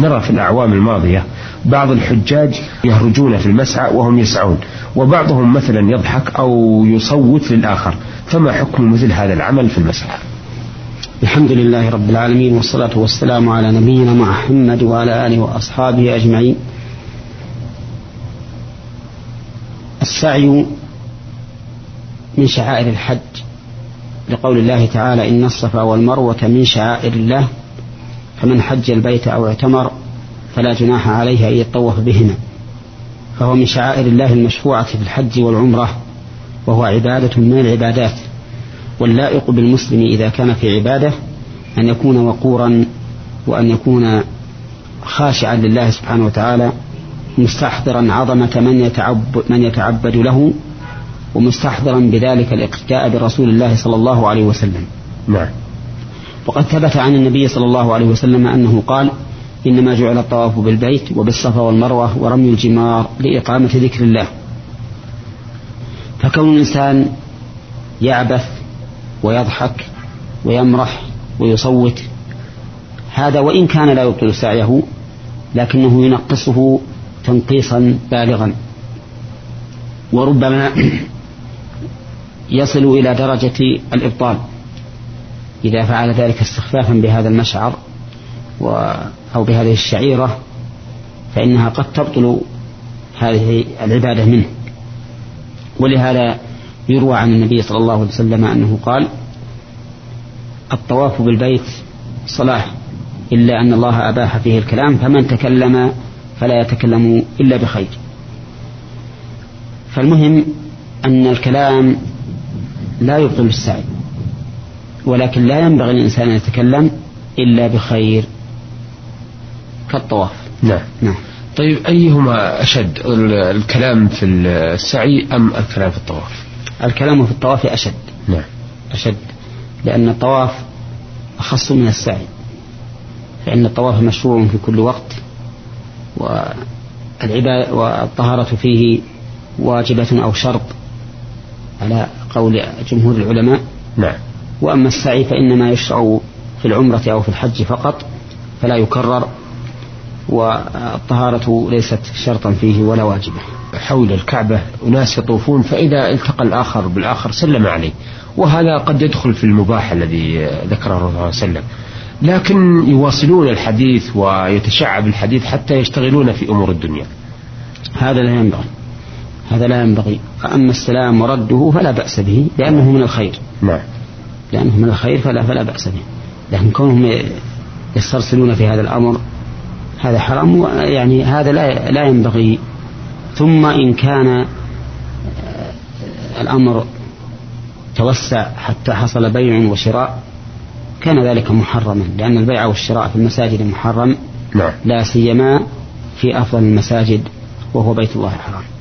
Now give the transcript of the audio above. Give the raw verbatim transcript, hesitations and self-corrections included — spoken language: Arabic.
نرى في الأعوام الماضية بعض الحجاج يهرجون في المسعى وهم يسعون، وبعضهم مثلا يضحك أو يصوت للآخر، فما حكم مثل هذا العمل في المسعى؟ الحمد لله رب العالمين، والصلاة والسلام على نبينا محمد وعلى آله وأصحابه أجمعين. السعي من شعائر الحج، لقول الله تعالى: إن الصفا والمروة من شعائر الله فمن حج البيت أو اعتمر فلا جناح عليه أن يطوف بهما. فهو من شعائر الله المشروعة في الحج والعمرة، وهو عبادة من العبادات، واللائق بالمسلم إذا كان في عبادة أن يكون وقورا، وأن يكون خاشعا لله سبحانه وتعالى، مستحضرا عظمة من يتعبد, من يتعبد له، ومستحضرا بذلك الاقتداء برسول الله صلى الله عليه وسلم. نعم. وقد ثبت عن النبي صلى الله عليه وسلم أنه قال: إنما جعل الطواف بالبيت وبالصفا والمروة ورمي الجمار لإقامة ذكر الله. فكون الإنسان يعبث ويضحك ويمرح ويصوت، هذا وإن كان لا يبطل سعيه لكنه ينقصه تنقيصا بالغا، وربما يصل إلى درجة الإبطال إذا فعل ذلك استخفافا بهذا المشعر أو بهذه الشعيرة، فإنها قد تبطل هذه العبادة منه. ولهذا يروى عن النبي صلى الله عليه وسلم أنه قال: الطواف بالبيت صلاة إلا أن الله أباح فيه الكلام، فمن تكلم فلا يتكلم إلا بخير. فالمهم أن الكلام لا يبطل السعي، ولكن لا ينبغي الإنسان أن يتكلم إلا بخير كالطواف. نعم. نعم. طيب، أيهما أشد، الكلام في السعي أم الكلام في الطواف؟ الكلام في الطواف أشد. نعم. أشد، لأن الطواف أخص من السعي، فإن الطواف مشروع في كل وقت، والعبادة والطهارة فيه واجبة أو شرط على قول جمهور العلماء. نعم. وأما السعي فإنما يشرع في العمرة أو في الحج فقط، فلا يكرر، والطهارة ليست شرطا فيه ولا واجبة. حول الكعبة أناس يطوفون، فإذا التقى الآخر بالآخر سلم عليه، وهذا قد يدخل في المباح الذي ذكره الرسول صلى الله عليه وسلم، لكن يواصلون الحديث ويتشعب الحديث حتى يشتغلون في أمور الدنيا. هذا لا ينبغي، هذا لا ينبغي. أما السلام ورده فلا بأس به، لأنه من الخير. نعم. لأنه من الخير فلا فلا بأس به، لكن كونهم يسترسلون في هذا الأمر هذا حرام، يعني هذا لا لا ينبغي. ثم إن كان الأمر توسع حتى حصل بيع وشراء كان ذلك محرما، لأن البيع والشراء في المساجد محرم. نعم. لا سيما في أفضل المساجد وهو بيت الله الحرام.